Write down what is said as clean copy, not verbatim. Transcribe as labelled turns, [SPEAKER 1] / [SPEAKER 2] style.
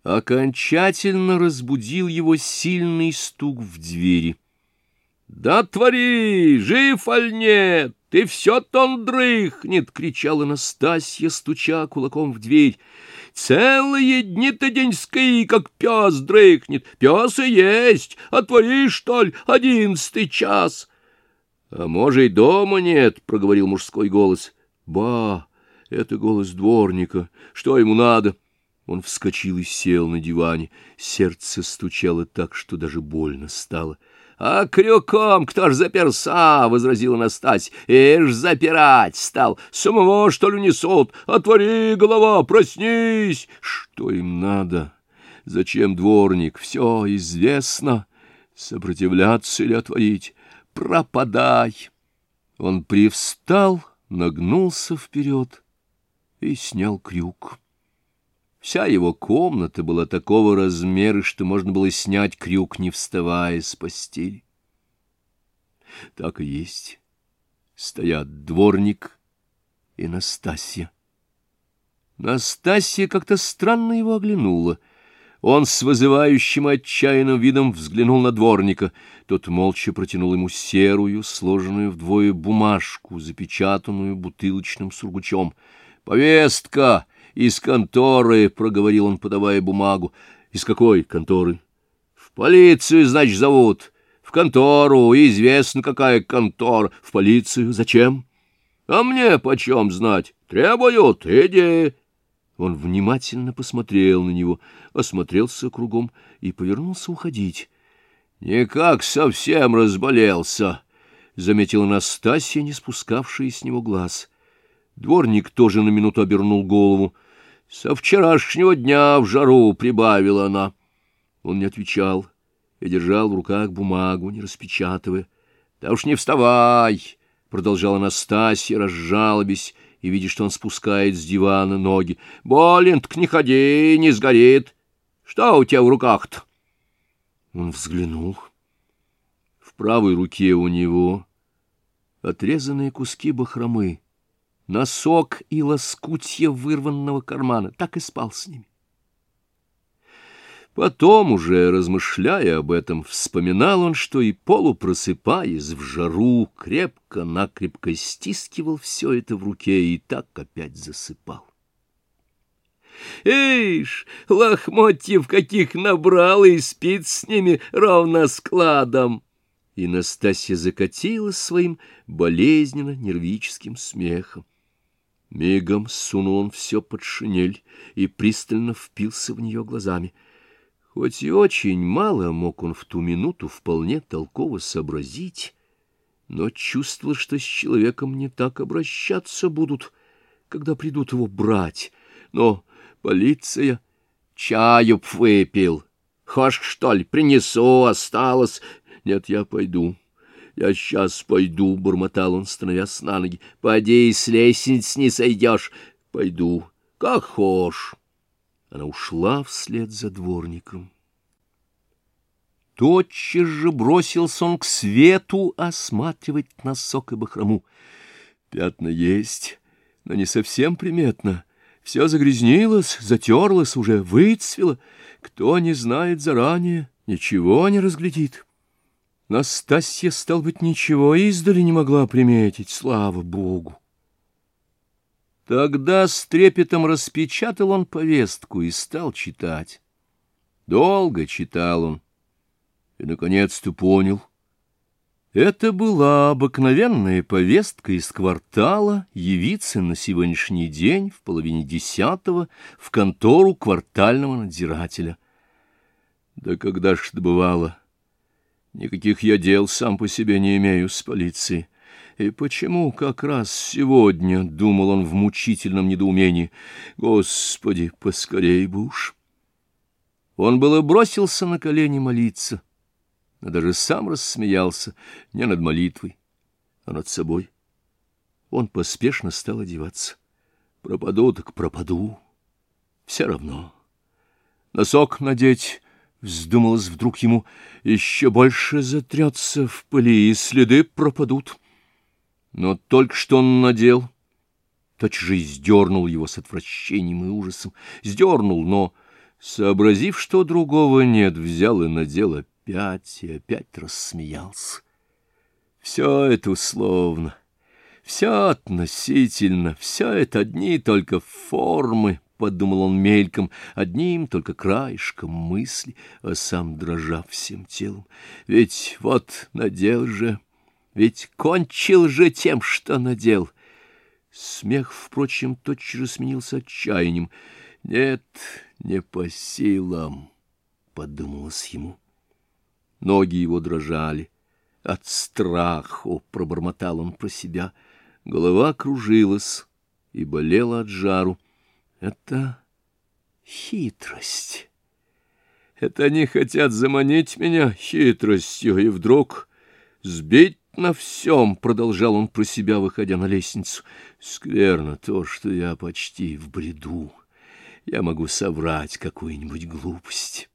[SPEAKER 1] Окончательно разбудил его сильный стук в двери. «Да твори, жив аль нет? Ты все-то он дрыхнет!» — кричала Настасья, стуча кулаком в дверь. «Целые дни-то деньские, как пес дрыхнет. Пес и есть. Отвори, что ли, 11 час?» «А может, и дома нет?» — проговорил мужской голос. «Ба, это голос дворника. Что ему надо?» Он вскочил и сел на диване. Сердце стучало так, что даже больно стало. «А крюком кто ж заперся?» — возразила Настасья. «Ишь, запирать стал! Самого, что ли, несут? Отвори, голова, проснись!» «Что им надо? Зачем дворник? Все известно. Сопротивляться или отворить? Пропадай!» Он привстал, нагнулся вперед и снял крюк. Вся его комната была такого размера, что можно было снять крюк, не вставая с постели. Так и есть. Стоят дворник и Настасья. Настасья как-то странно его оглянула. Он с вызывающим отчаянным видом взглянул на дворника. Тот молча протянул ему серую, сложенную вдвое бумажку, запечатанную бутылочным сургучом. «Повестка! Из конторы», — проговорил он, подавая бумагу. «Из какой конторы?» «В полицию, значит, зовут. В контору. Известно, какая контора. В полицию. Зачем?» «А мне почем знать? Требуют. Иди». Он внимательно посмотрел на него, осмотрелся кругом и повернулся уходить. «Никак совсем разболелся», — заметила Настасья, не спускавшая с него глаз. Дворник тоже на минуту обернул голову. «Со вчерашнего дня в жару», — прибавила она. Он не отвечал и держал в руках бумагу, не распечатывая. «Да уж не вставай», — продолжала Настасья, разжалобясь, и видя, что он спускает с дивана ноги. «Болен-то не ходи, не сгорит. Что у тебя в руках-то?» Он взглянул. В правой руке у него отрезанные куски бахромы, носок и лоскутья вырванного кармана. Так и спал с ними. Потом, уже размышляя об этом, вспоминал он, что и полупросыпаясь в жару, крепко-накрепко стискивал все это в руке и так опять засыпал. «Ишь, лохмотьев каких набрал и спит с ними ровно складом!» И Настасья закатилась своим болезненно-нервическим смехом. Мигом сунул он все под шинель и пристально впился в нее глазами. Хоть и очень мало мог он в ту минуту вполне толково сообразить, но чувствовал, что с человеком не так обращаться будут, когда придут его брать. Но полиция... «Чаю б выпил. Хошь, что ли, принесу, осталось. Нет, я пойду. Я сейчас пойду», — бормотал он, становясь на ноги. «Поди, с лестницы не сойдешь. Пойду, как хошь». Она ушла вслед за дворником. Тотчас же бросился он к свету осматривать носок и бахрому. Пятна есть, но не совсем приметно. Все загрязнилось, затерлось, уже выцвело. Кто не знает заранее, ничего не разглядит. Настасья, стал быть, ничего издали не могла приметить, слава Богу. Тогда с трепетом распечатал он повестку и стал читать. Долго читал он и, наконец-то, понял. Это была обыкновенная повестка из квартала явиться на сегодняшний день в 9:30 в контору квартального надзирателя. Да когда ж это бывало? Никаких я дел сам по себе не имею с полицией. И почему как раз сегодня, — думал он в мучительном недоумении, — Господи, поскорей бы уж. Он было бросился на колени молиться, но даже сам рассмеялся не над молитвой, а над собой. Он поспешно стал одеваться. Пропаду так пропаду, все равно. Носок надеть, вздумалось вдруг ему, еще больше затрется в пыли, и следы пропадут. Но только что он надел, тотчас же сдернул его с отвращением и ужасом. Сдернул, но Сообразив, что другого нет, взял и надел опять, и опять рассмеялся. Все это условно, все относительно, все это одни только формы, — подумал он мельком, одним только краешком мысли, а сам дрожа всем телом. Ведь вот надел же, ведь кончил же тем, что надел. Смех, впрочем, тотчас же сменился отчаянием. Нет, не по силам, — подумалось ему. Ноги его дрожали. От страха, — пробормотал он про себя. Голова кружилась и болела от жару. Это хитрость. Это они хотят заманить меня хитростью и вдруг сбить на всем, — продолжал он про себя, выходя на лестницу. Скверно то, что я почти в бреду. Я могу соврать какую-нибудь глупость.